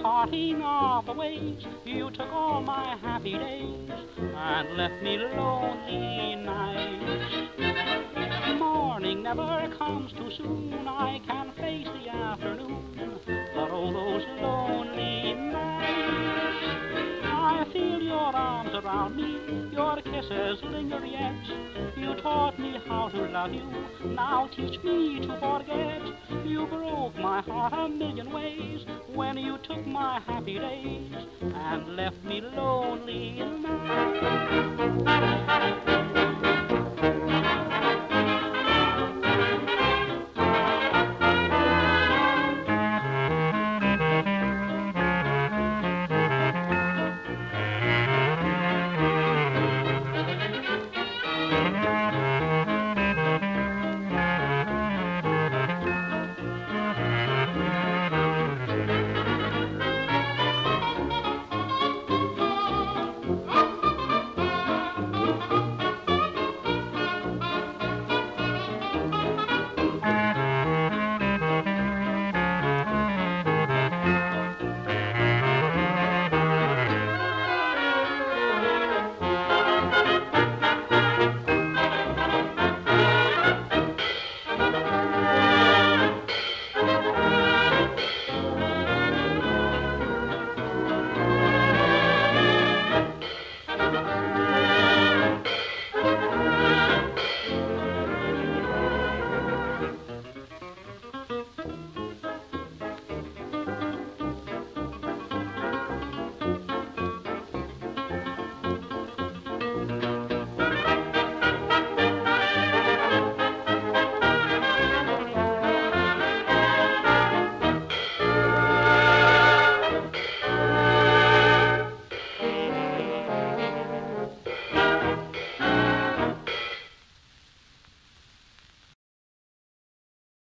parting of the ways. You took all my happy days and left me lonely nights. Morning never comes too soon, I can face the afternoon, but all those lonely nights. I feel your arms around me, your kisses linger yet. You taught me how to love you, now teach me to forget. You broke my heart a million ways when you took my happy days and left me lonely nights.